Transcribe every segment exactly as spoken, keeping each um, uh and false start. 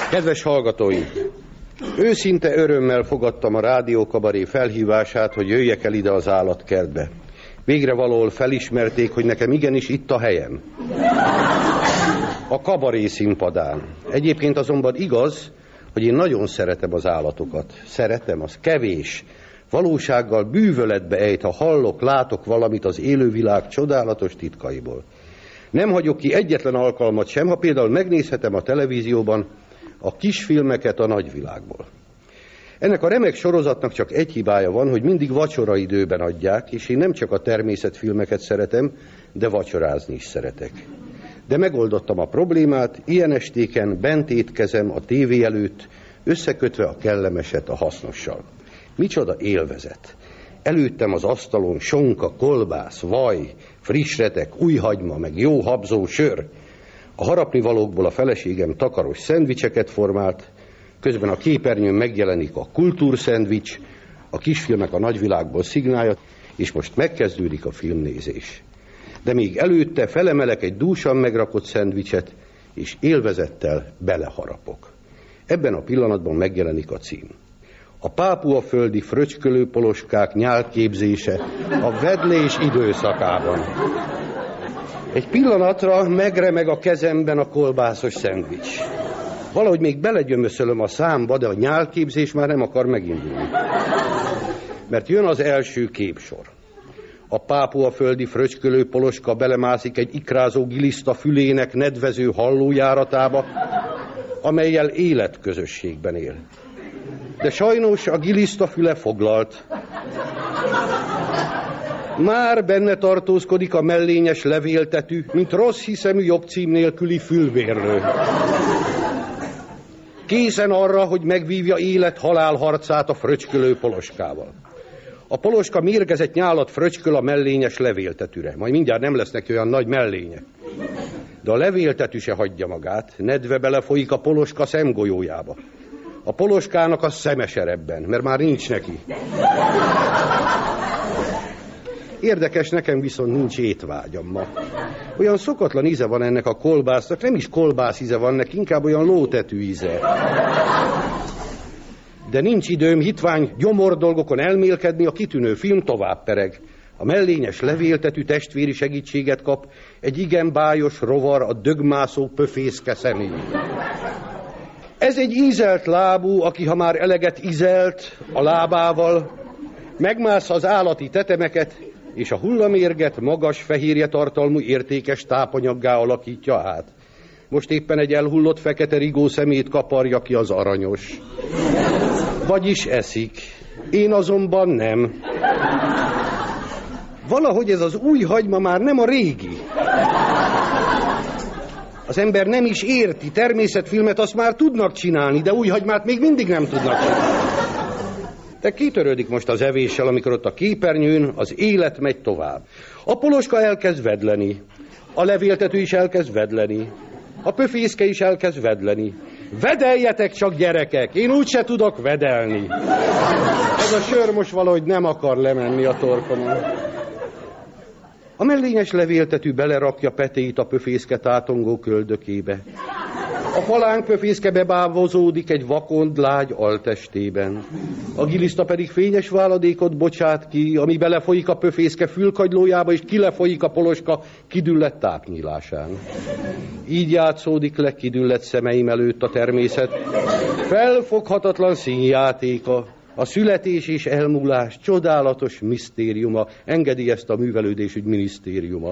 Kedves hallgatóim! Őszinte örömmel fogadtam a rádiókabaré felhívását, hogy jöjjek el ide az állatkertbe. Végre valahol felismerték, hogy nekem igenis itt a helyem. A kabaré színpadán. Egyébként azonban igaz, hogy én nagyon szeretem az állatokat. Szeretem, az kevés. Valósággal bűvöletbe ejt, ha hallok, látok valamit az élővilág csodálatos titkaiból. Nem hagyok ki egyetlen alkalmat sem, ha például megnézhetem a televízióban a kisfilmeket a nagyvilágból. Ennek a remek sorozatnak csak egy hibája van, hogy mindig vacsoraidőben adják, és én nem csak a természetfilmeket szeretem, de vacsorázni is szeretek. De megoldottam a problémát, ilyen estéken bent étkezem a tévé előtt, összekötve a kellemeset a hasznossal. Micsoda élvezet! Előttem az asztalon sonka, kolbász, vaj, friss retek, új hagyma, meg jó habzó sör. A harapnivalókból a feleségem takaros szendvicseket formált, közben a képernyőn megjelenik a kultúrszendvics, a kisfilmek a nagyvilágból szignálja, és most megkezdődik a filmnézés. De még előtte felemelek egy dúsan megrakott szendvicset, és élvezettel beleharapok. Ebben a pillanatban megjelenik a cím. A pápuaföldi fröcskölő poloskák nyálképzése a vedlés időszakában. Egy pillanatra megremeg a kezemben a kolbászos szendvics. Valahogy még belegyömöszölöm a számba, de a nyálképzés már nem akar megindulni. Mert jön az első képsor. A pápuaföldi fröcskölő poloska belemászik egy ikrázó giliszta fülének nedvező hallójáratába, amellyel életközösségben él. De sajnos a giliszta füle foglalt. Már benne tartózkodik a mellényes levéltetű, mint rossz hiszemű jogcím nélküli fülvérlő. Készen arra, hogy megvívja élet-halál harcát a fröcskölő poloskával. A poloska mérgezett nyálat fröcsköl a mellényes levéltetűre. Majd mindjárt nem lesz neki olyan nagy mellénye. De a levéltetű se hagyja magát, nedve belefolyik a poloska szemgolyójába. A poloskának a szeme se rebben, mert már nincs neki. Érdekes, nekem viszont nincs étvágyam ma. Olyan szokatlan íze van ennek a kolbásznak, nem is kolbász íze van neki, inkább olyan lótetű íze. De nincs időm hitvány gyomor dolgokon elmélkedni, a kitűnő film tovább pereg. A mellényes levéltetű testvéri segítséget kap egy igen bájos rovar a dögmászó pöfészke személy. Ez egy ízelt lábú, aki ha már eleget ízelt a lábával, megmássza az állati tetemeket, és a hullamérget magas fehérje tartalmú értékes tápanyaggá alakítja át. Most éppen egy elhullott fekete rigó szemét kaparja ki az aranyos. Vagyis eszik. Én azonban nem. Valahogy ez az új hagyma már nem a régi. Az ember nem is érti, természetfilmet azt már tudnak csinálni, de új hagymát még mindig nem tudnak csinálni. De kitörődik most az evéssel, amikor ott a képernyőn az élet megy tovább. A poloska elkezd vedleni, a levéltető is elkezd vedleni, a pöfészke is elkezd vedleni. Vedeljetek csak, gyerekek, én úgyse tudok vedelni. Ez a sör most valahogy nem akar lemenni a torkomon. A mellényes levéltetű belerakja petéit a pöfészke tátongó köldökébe. A falánk pöfészke bebávozódik egy vakond lágy altestében. A giliszta pedig fényes váladékot bocsát ki, ami belefolyik a pöfészke fülkagylójába, és kilefolyik a poloska kidüllett tápnyílásán. Így játszódik le kidüllett szemeim előtt a természet felfoghatatlan színjátéka, a születés és elmúlás csodálatos misztériuma, engedi ezt a művelődésügy minisztériuma.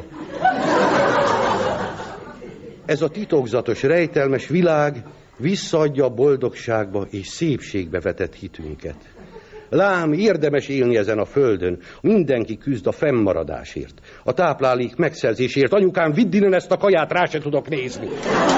Ez a titokzatos, rejtelmes világ visszaadja a boldogságba és szépségbe vetett hitünket. Lám, érdemes élni ezen a földön. Mindenki küzd a fennmaradásért, a táplálék megszerzésért. Anyukám, vidd innen ezt a kaját, rá se tudok nézni.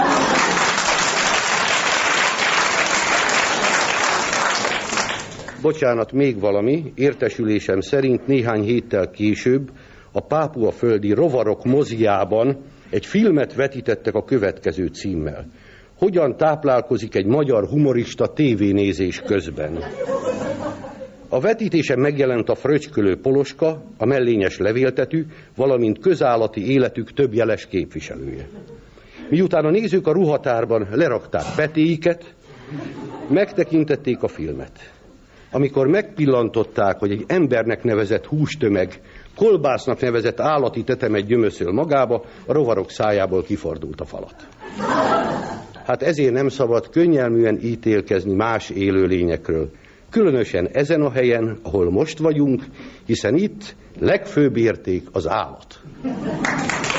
Bocsánat, még valami. Értesülésem szerint néhány héttel később a pápuaföldi rovarok moziában egy filmet vetítettek a következő címmel. Hogyan táplálkozik egy magyar humorista tévénézés közben? A vetítésen megjelent a fröcskölő poloska, a mellényes levéltetű, valamint közállati életük több jeles képviselője. Miután a nézők a ruhatárban lerakták petéiket, Megtekintették a filmet. Amikor megpillantották, hogy egy embernek nevezett hústömeg kolbásznak nevezett állati tetemet gyömöszöl magába, a rovarok szájából kifordult a falat. Hát ezért nem szabad könnyelműen ítélkezni más élőlényekről. Különösen ezen a helyen, ahol most vagyunk, hiszen itt legfőbb érték az állat.